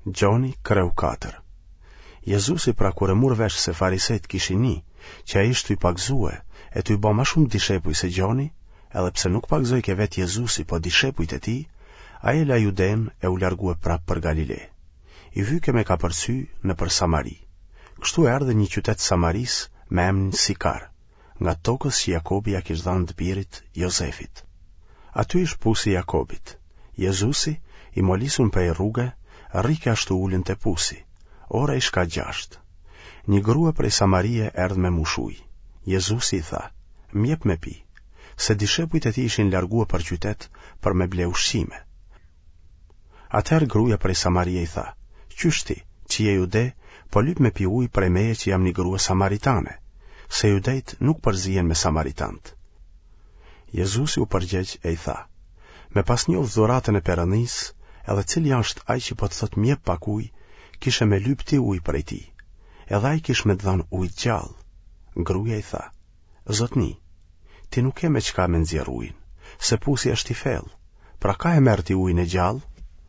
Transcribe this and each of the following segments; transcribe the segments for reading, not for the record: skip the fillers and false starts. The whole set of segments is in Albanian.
Gjoni kreu 4. Jezusi pra kur e mur vesh se farisejt kishin një, që ai ishte i pagzue, e ty ba ma shumë dishepuj se Gjoni, edhe pse nuk pagzoj ke vet Jezusi, po dishepujt e tij, ai e la Juden e u largue prap për Galile. I vyke me ka përsy në për Samari. Kështu erdhe një qytet Samaris me emrin Sikar, nga tokës që Jakobi ja kishte dhënë të birit Jozefit. Aty ish pusi Jakobit. Jezusi, i molisun për e rrugë, rrike ashtu ullin të pusi. Ora ish ka 6. Një grua prej Samarie erdh me mushuj. Jezusi i tha, mjep me pi, se dishepujt e tij ishin largua për qytet për me ble ushqime. Atëherë gruaja prej Samarie i tha, qyshti, që je jude, po lyp me pi ujë prej meje që jam një grua samaritane, se judejt nuk përzihen me samaritant. Jezusi u përgjegj e i tha, me pas njoh dhuratën e Perëndis, edhe cili është ai që po të thot mjep pak ujë, kishe me lyp ti ujë prej tij, edhe ai kish me të dhënë ujë gjallë. Gruaja i tha, Zotni, ti nuk ke me çka me nxjerr ujin, se pusi është i fellë, pra ka e merr ti ujin e gjallë?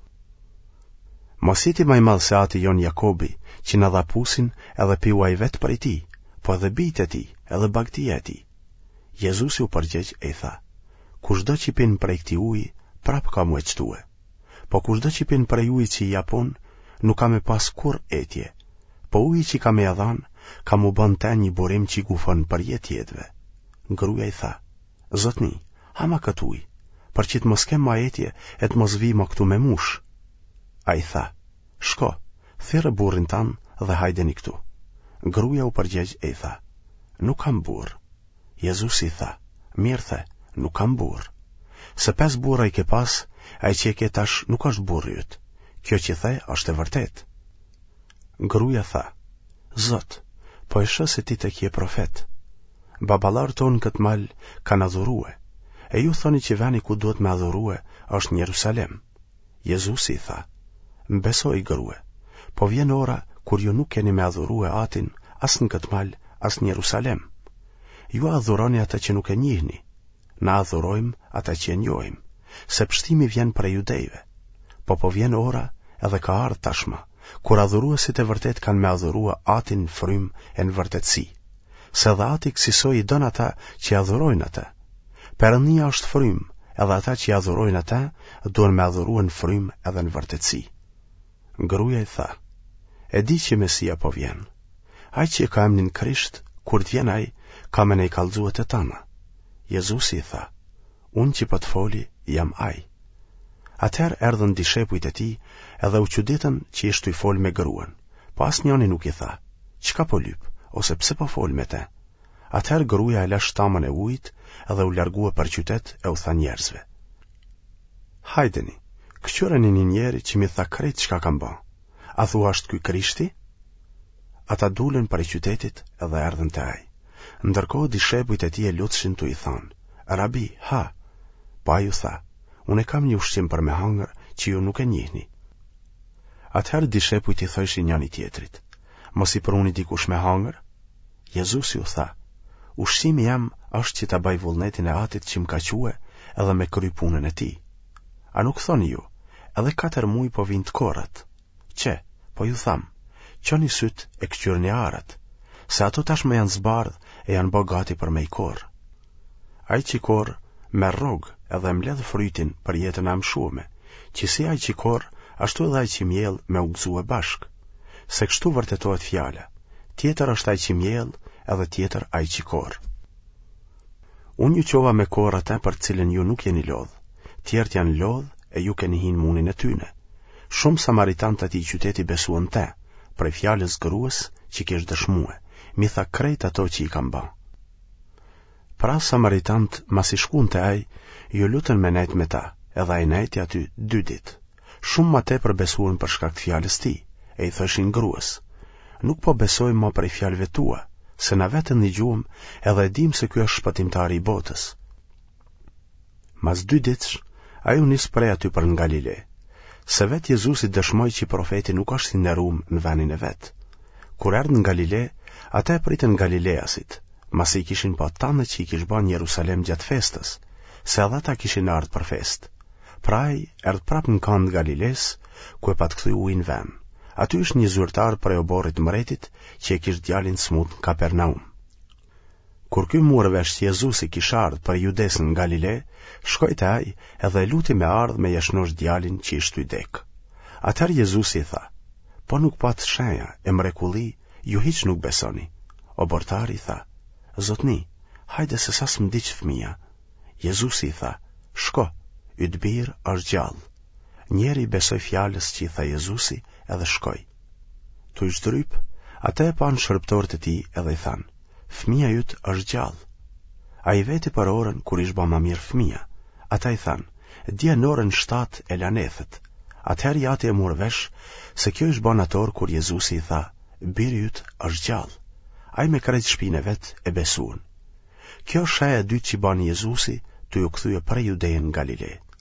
Mos iti më i madh se ati jon Jakobi, që na dha pusin edhe piu ai vet prej tij, po edhe bijt e tij, edhe bagtia e tij. Jezusi u përgjegj e i tha, kushdo që pin prej këtij uji, prap ka mu e qtue, po kushdo që pin prej ujit që i japon, nuk ka me pas kur etje, po uji që ka me jadhan, ka mu bën ten një burim që i gufon për jetë jetëve. Gruaja i tha, Zotni, hama këtë ujë, për që të mos kem ma etje e të mos vi ma këtu me mush. A i tha, shko, thirrë burrin tan dhe hajdeni këtu. Gruaja u përgjegj e i tha, nuk kam burr. Jezusi i tha, mirë the, nuk kam burr. Se 5 burra i ke pas, ai që e ke tash nuk është burri yt. Kjo që the është e vërtet. Gruaja tha, Zot, po e shoh se ti tek je profet. Baballar ton këtë mal kanë adhurue, e ju thoni që veni ku duhet me adhurue është në Jerusalem. Jezusi i tha, mbesoj grue, po vjen ora kur ju nuk keni me adhurue atin as në këtë mal, as në Jerusalem. Ju adhuroni ata që nuk e njihni, na adhurojmë ata që e njohim, se pështimi vjen prej judejve. Po vjen ora edhe ka ardhur tashma, kur adhuruesit e vërtet kanë me adhurua atin në frym e në vërtetësi, se dhe ati kësisoj i don ata që adhurojnë ata. Perëndia është frym, edhe ata që adhurojnë ata duhen me adhurua në frym edhe në vërtetësi. Gruaja i tha, e di që Mesia po vjen. Ai që ka emrin Krisht, kur të vjen ai, ka me ne i kallëzuet e tana. Jezusi i tha, unë që po të foli, jam ai. Atëherë erdhën dishepujt e tij edhe u çuditën që ishte i fol me gruan, po asnjëri nuk i tha, çka po lyp, ose pse po fol me te. Atëherë gruaja e la shtamën e ujit edhe u largua për qytet e u tha njerëzve, hajdeni, këqyreni një njeri që mi tha krejt çka kam bë. A thua është ky Krishti? Ata dulën për qytetit edhe erdhën te ai. Ndërkohë dishepujt e tij e lutshin tu i thanë, Rabi, ha. Po ai u tha, unë kam një ushqim për me hangër që ju nuk e njihni. Atëherë dishepujt i thoshin njëri tjetrit, mos i pruni dikush me hangër? Jezusi u tha, ushqimi jam është që ta baj vullnetin e atit që më ka quë edhe me kry punën e tij. A nuk thoni ju, edhe 4 muaj po vijnë të korrat? Që, po ju tham, qoni syt e këqyrni arat, se ato tashmë janë zbardh e janë bë gati për me i korr. Ai që korr me rrog edhe mbledh frytin për jetën e mshuame, që si ai që korr, ashtu edhe ai që mjell me u gëzue bashk. Se kështu vërtetohet fjala, tjetër është ai që mjell edhe tjetër ai që korr. Unë ju qova me korr ata për cilën ju nuk jeni lodh, tjerët janë lodh e ju keni hin munin e tyne. Shumë samaritantë atij qyteti besuan te, prej fjalës gruas që kish dëshmue, mi tha krejt ato që i kam bë. Pra samaritant mas i shkuan te ai, ju lutën me nejt me ta, edhe ai nejti aty 2 ditë. Shumë ma tepër besuan për shkak të fjalës tij, e i thoshin gruas, nuk po besojmë më prej fjalëve tua, se na vetëm dëgjuam edhe e dim se ky është shpëtimtari i botës. Mas 2 ditësh, ai u nis prej aty për në Galile, se vetë Jezusi dëshmoi që profeti nuk është i nderuar në vendin e vet. Kur erdhën në Galile, ata e pritën Galileasit, masi i kishin pa tanë që i kish bën në Jerusalem gjatë festës, se edhe ata kishin ardhur për festë. Pra ai erdh prapë në kanë Galiles, ku e pat kthy ujin në vend. Aty ishte një zyrtar prej oborrit mretit që e kishte djalin smut në Kapernaum. Kur ky morë vesh se Jezusi kishte ardhur për Judesën në Galile, shkoi te ai edhe luti me ardh me jashnosh djalin që ishte i dek. Atëherë Jezusi tha: "Po nuk pat shenja e mrekulli, ju hiç nuk besoni." Obortari tha: "Zotni, hajde se sa s'mdiq fëmia." Jezusi tha: "Shko, yt bir është gjallë." Njeri besoi fjalës që i tha Jezusi edhe shkoi. Tu i shtryp, ata e pan shërbëtorët e tij edhe i than: "Fëmia yt është gjallë." Ai veti për orën kur ish ba ma mirë fëmia. Ata i than: "Dje në orën 7 e lanethet." Atëherë jati e morë vesh se kjo ish ban ator kur Jezusi i tha: "Biri yt është gjallë." Ai me krejt shpinë e vet e besuan. Kjo është shaja e dytë që bani Jezusi tu ju kthye për Judeën në Galile.